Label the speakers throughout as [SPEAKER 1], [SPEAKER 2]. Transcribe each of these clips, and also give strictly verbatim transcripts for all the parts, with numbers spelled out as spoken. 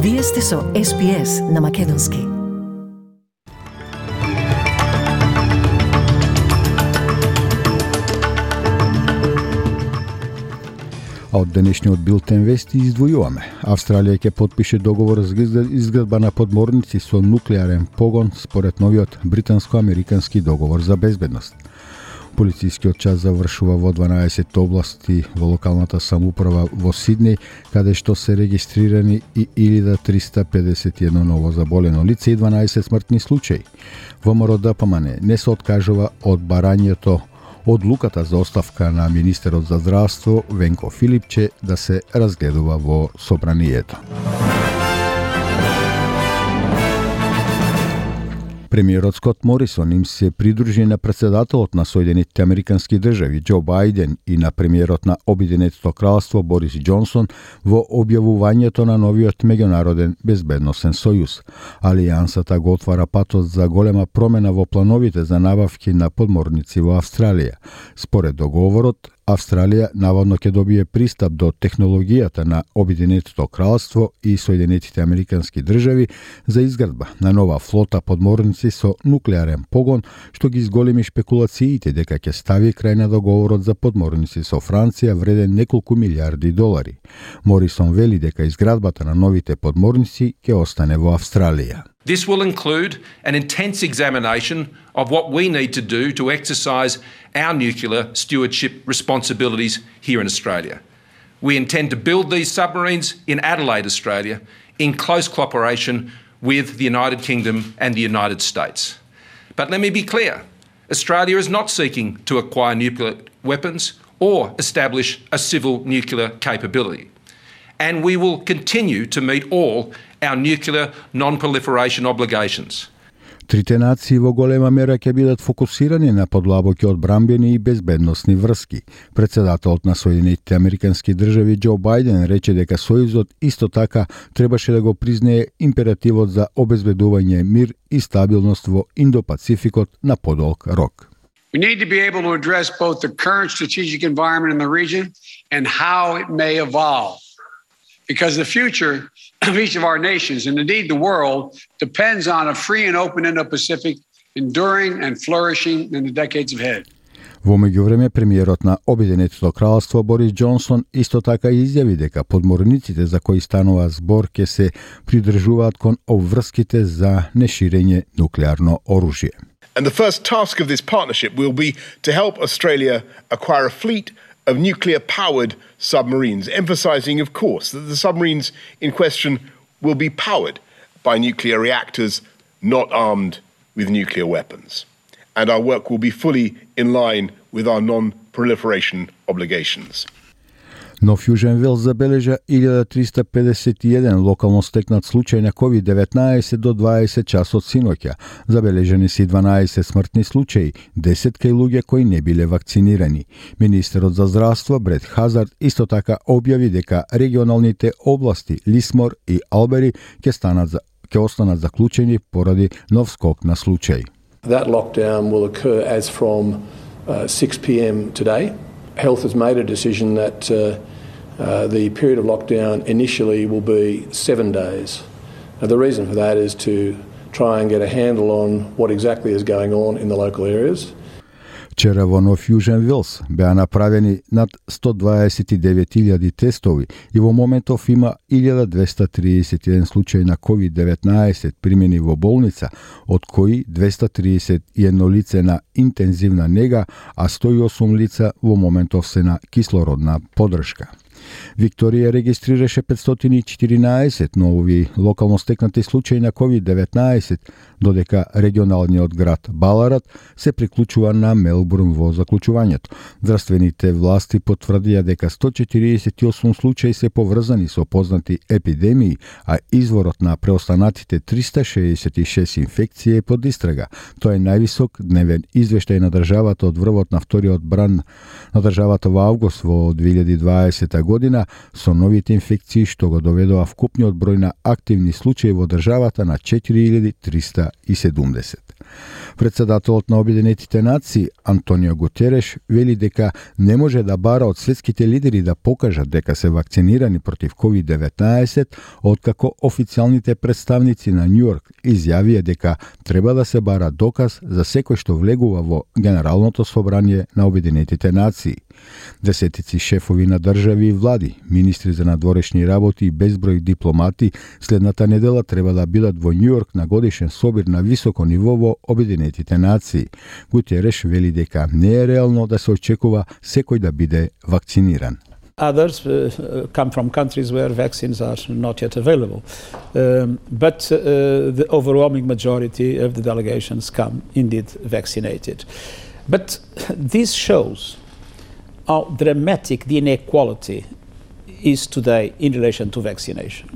[SPEAKER 1] Вие сте со Ес Би Ес на Македонски.
[SPEAKER 2] А од денешниот билтен вести издвојуваме. Австралија ќе потпише договор за изградба на подморници со нуклеарен погон според новиот британско-американски договор за безбедност. Полицискиот час завршува во дванаесет области во локалната самоуправа во Сиднеј, каде што се регистрирани и илјада триста педесет и едно ново заболено лице и дванаесет смртни случаи. ВМРО Д П М Н не се откажува од барањето одлуката за оставка на министерот за здравство Венко Филипче да се разгледува во собранието. Премиерот Скот Морисон им се придружи на председателот на Соединетите Американски држави Џо Бајден и на премиерот на Обединетото кралство Борис Џонсон во објавувањето на новиот меѓународен безбедносен сојуз. Алијансата го отвара патот за голема промена во плановите за набавки на подморници во Австралија. Според договорот, Австралија наводно ќе добие пристап до технологијата на Обединетото кралство и Соединетите Американски држави за изградба на нова флота подморници со нуклеарен погон, што ги изголеми шпекулациите дека ќе стави крај на договорот за подморници со Франција вреден неколку милиарди долари. Морисон вели дека изградбата на новите подморници ќе остане во Австралија.
[SPEAKER 3] This will include an intense examination of what we need to do to exercise our nuclear stewardship responsibilities here in Australia. We intend to build these submarines in Adelaide, Australia, in close cooperation with the United Kingdom and the United States. But let me be clear, Australia is not seeking to acquire nuclear weapons or establish a civil nuclear capability. And we will continue to meet all our nuclear non-proliferation obligations.
[SPEAKER 2] Трите нации во голема мера ќе бидат фокусирани на подлабоки одбранбени и безбедносни врски. Председателот на Соединетите Американски држави Џо Бајден рече дека Сојузот исто така требаше да го признае императивот за обезбедување мир и стабилност во Индо-Пацификот на подолг рок.
[SPEAKER 4] We need to be able to address both the current strategic environment in the region and how it may evolve. Because the future of each of our nations, and indeed the world, depends on a free and open Indo-Pacific enduring and flourishing in the decades ahead.
[SPEAKER 2] Во меѓувреме, премиерот на Обединетото кралство Борис Џонсон исто така изјави дека подморниците за кои станува збор ќе се придржуваат кон обврските за неширење нуклеарно оружје.
[SPEAKER 5] And the first task of this partnership will be to help Australia acquire a fleet of nuclear-powered submarines, emphasising, of course, that the submarines in question will be powered by nuclear reactors, not armed with nuclear weapons. And our work will be fully in line with our non-proliferation obligations.
[SPEAKER 2] Но Фјужен Велс забележа илјада триста педесет и еден локално стекнат случај на ковид деветнаесет до дваесет часот синоќа. Забележани се дванаесет смртни случаи, десет кај луѓе кои не биле вакцинирани. Министерот за здравство Брет Хазард исто така објави дека регионалните области Лисмор и Албери ќе станат за ќе останат заклучени поради нов скок на случаи.
[SPEAKER 6] That lockdown will occur as from uh, six p m today. Health has made a decision that uh, uh, the period of lockdown initially will be seven days. Now, the reason for that is to try and get a handle on what exactly is going on in the local areas.
[SPEAKER 2] Вчера во Нов Јужен Велс беа направени над сто дваесет и девет илјади тестови и во моментов има илјада двесте триесет и еден случај на ковид деветнаесет примени во болница, од кои двесте триесет и едно лице на интензивна нега, а сто и осум лица во моментов се на кислородна поддршка. Викторија регистрираше петстотини и четиринаесет нови локално стекнати случаи на ковид деветнаесет, додека регионалниот град Баларат се приклучува на Мелбурн во заклучувањето. Здравствените власти потврдија дека сто четириесет и осум случаи се поврзани со познати епидемии, а изворот на преостанатите триста шеесет и шест инфекции е под истрага. Тоа е највисок дневен извештај на државата од врвот на вториот бран на државата во август во две илјади и дваесета година, со новите инфекции што го доведоа вкупниот број на активни случаи во државата на четири илјади триста и седумдесет. Председателот на Обединетите нации Антонио Гутереш вели дека не може да бара од светските лидери да покажат дека се вакцинирани против ковид деветнаесет, откако официјалните представници на Њујорк изјавија дека треба да се бара доказ за секој што влегува во Генералното собрание на Обединетите нации. Десетици шефови на држави и влади, министри за надворешни работи и безброј дипломати следната недела треба да бидат во Њујорк на годишен собир на високо ниво во Обединетите нации. Гутереш вели дека не е реално да се очекува секој да биде вакциниран.
[SPEAKER 7] Others uh, come from countries where vaccines are not yet available. Um, but uh, the overwhelming majority of the delegations come indeed vaccinated. But this shows how dramatic the inequality is today in relation to vaccination.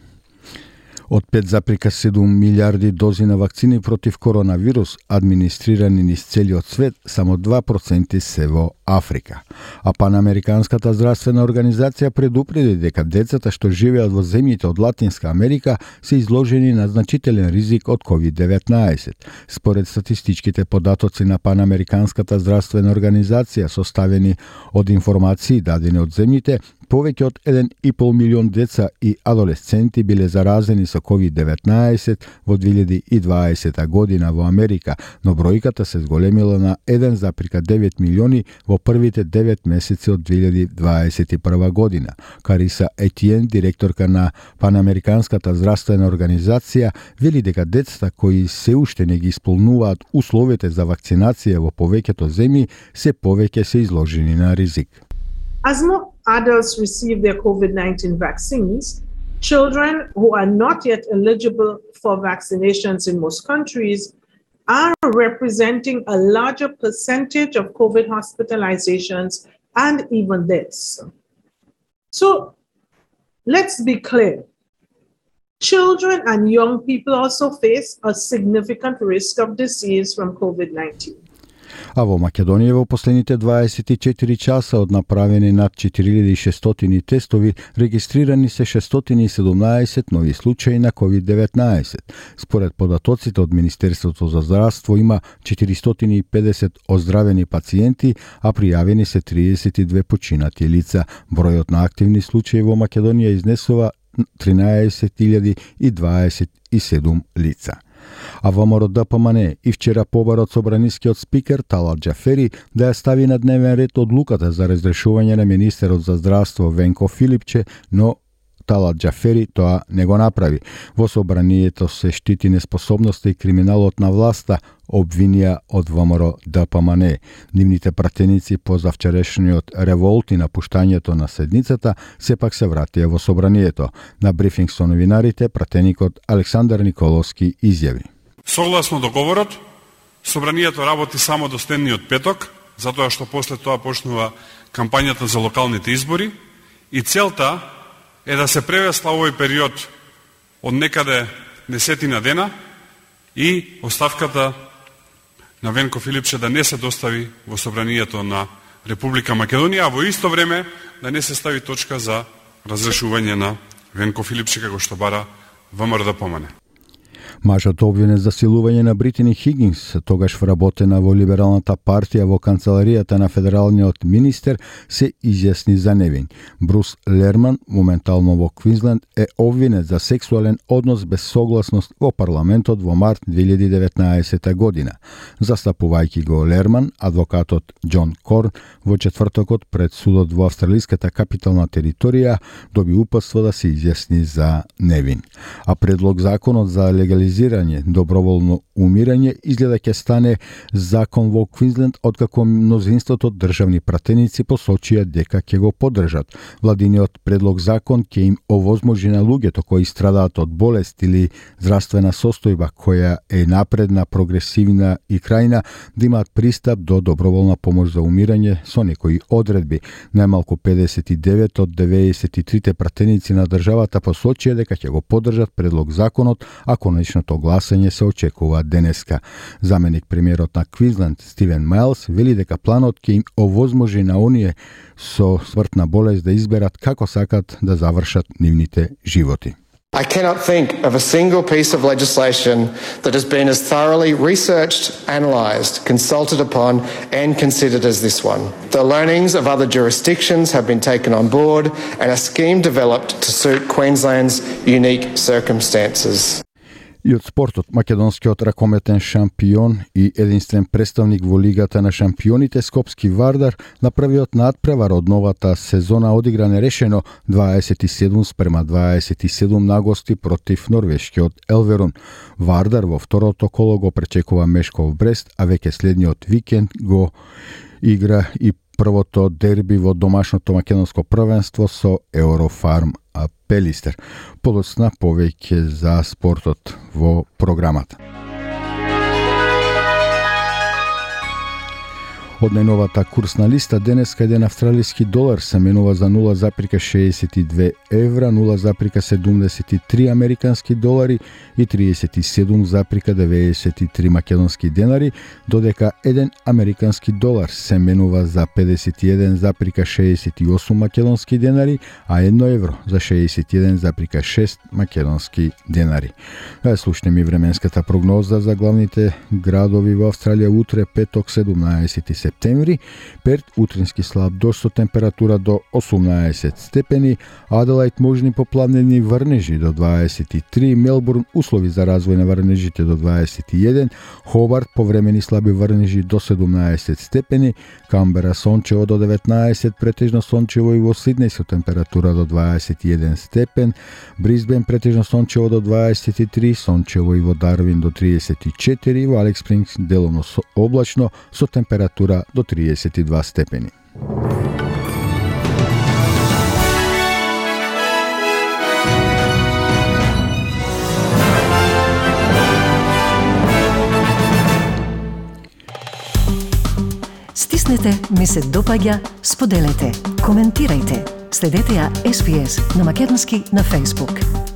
[SPEAKER 2] Од пет запирка седум милиарди дози на вакцини против коронавирус администрирани низ целиот свет, само два проценти се во Африка. А Панамериканската здравствена организација предупреди дека децата што живеат во земјите од Латинска Америка се изложени на значителен ризик од ковид деветнаесет. Според статистичките податоци на Панамериканската здравствена организација, составени од информации дадени од земјите, повеќе од еден и пол милион деца и адолесценти биле заразени со ковид деветнаесет во две илјади и дваесета година во Америка, но бројката се зголемила на еден запирка девет милиони во првите девет месеци од две илјади дваесет и прва година. Кариса Етиен, директорка на Панамериканската здравствена организација, вели дека децата кои се уште не ги исполнуваат условите за вакцинација во повеќето земји се повеќе се изложени на ризик.
[SPEAKER 8] As more adults receive their COVID nineteen vaccines, children who are not yet eligible for vaccinations in most countries are representing a larger percentage of COVID hospitalizations and even deaths. So let's be clear. Children and young people also face a significant risk of disease from COVID nineteen.
[SPEAKER 2] А во Македонија во последните дваесет и четири часа од направени над четири илјади и шестстотини тестови, регистрирани се шестстотини и седумнаесет нови случаи на ковид деветнаесет. Според податоците од Министерството за здравство има четиристотини и педесет оздравени пациенти, а пријавени се триесет и две починати лица. Бројот на активни случаи во Македонија изнесува тринаесет илјади и дваесет и седум лица. А ВМРО Д П М Н и вчера побарот собранискиот спикер Талат Џафери да ја стави на дневен ред одлуката за разрешување на министерот за здравство Венко Филипче, но Талат Џафери тоа не го направи. Во собранието се штити неспособноста и криминалот на власта, обвинија од ВМРО Д П М Н. Нивните пратеници по завчерашниот револт и напуштањето на седницата сепак се вратија во собранието. На брифинг со новинарите, пратеникот Александар Николовски изјави:
[SPEAKER 9] Согласно договорот, собранието работи само до следниот петок, затоа што после тоа почнува кампањата за локалните избори и целта е да се превесла овој период од некаде десетина дена и оставката на Венко Филипче да не се достави во собранието на Република Македонија, а во исто време да не се стави точка за разрешување на Венко Филипче како што бара ВМРО Д П М Н.
[SPEAKER 2] Мажот обвинет за силување на Британи Хигинс, тогаш вработена во Либералната партија во канцеларијата на федералниот министер, се изјасни за невин. Брус Лерман, моментално во Квинсленд, е обвинет за сексуален однос без согласност во парламентот во март две илјади и деветнаесета година. Застапувајќи го Лерман, адвокатот Џон Корн во четвртокот пред судот во австралиската капитална територија доби упатство да се изјасни за невин. А предлог законот за легализирање доброволно умирање изгледа ќе стане закон во Квинсленд, откако мнозинството државни пратеници посочија дека ќе го поддржат. Владиниот предлог закон ќе им овозможи на луѓето кои страдаат од болест или здравствена состојба која е напредна, прогресивна и крајна да имаат пристап до доброволна помош за умирање со некои одредби. Најмалку педесет и девет од деветдесет и трите пратеници на државата посочија дека ќе го поддржат предлог законот, а конечното гласање се очекува денеска. Заменик премиерот на Квинсленд Стивен Мајлс вели дека планот ќе им овозможи на оние со смртна болест да изберат како сакат да завршат нивните животи.
[SPEAKER 10] I cannot think of a single piece of legislation that has been as thoroughly researched, analysed, consulted upon and considered as this one. The learnings of other jurisdictions have been taken on board and a scheme developed to suit Queensland's unique circumstances.
[SPEAKER 2] И од спортот, македонскиот ракометен шампион и единствен представник во Лигата на шампионите Скопски Вардар направиот надпревар од новата сезона одигра нерешено дваесет и седум спрема дваесет и седум на гости против норвешкиот Елверун. Вардар во второто коло го пречекува Мешков Брест, а веќе следниот викенд го игра и првото дерби во домашното македонско првенство со Еврофарм Пелистер. Подоцна повеќе за спортот во програмата. Од најновата курсна листа денеска еден австралиски долар се менува за нула запирка шеесет и две евра, нула запирка седумдесет и три американски долари и триесет и седум запирка деветдесет и три македонски денари, додека еден американски долар се менува за педесет и еден запирка шеесет и осум македонски денари, а едно евро за шеесет и еден запирка шест македонски денари. Да слушнеме и временската прогноза за главните градови во Австралија утре, петок, седумнаесети септември. Перт утрински слаб дожд со температура до осумнаесет степени, Аделаид можни поплавнени врнежи до дваесет и три, Мелбурн услови за развој на врнежите до дваесет и еден, Хобарт повремени слаби врнежи до седумнаесет степени, Камбера сончево до деветнаесет, претежно сончево и во Сиднеј со температура до дваесет и еден степен, Брисбен претежно сончево до дваесет и три, сончево и во Дарвин до триесет и четири, во Алекс Спрингс деловно облачно со температура до триесет и два степени.
[SPEAKER 1] Стиснете ми се допаѓа, споделете, коментирајте. Следете ја Ес Би Ес на македонски на Facebook.